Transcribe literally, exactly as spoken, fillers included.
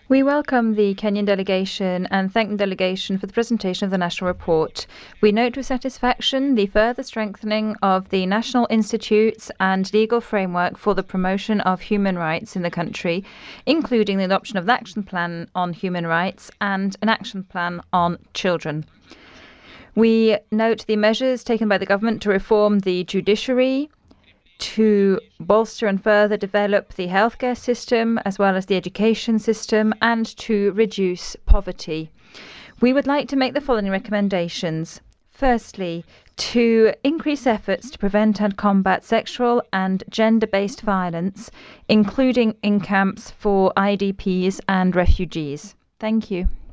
We welcome the Kenyan delegation and thank the delegation for the presentation of the national report. We note with satisfaction the further strengthening of the national institutes and legal framework for the promotion of human rights in the country, including the adoption of the Action Plan on Human Rights and an Action Plan on Children. We note the measures taken by the government to reform the judiciary, to bolster and further develop the healthcare system as well as the education system, and to reduce poverty. We would like to make the following recommendations. Firstly, to increase efforts to prevent and combat sexual and gender-based violence, including in camps for I D Ps and refugees. Thank you.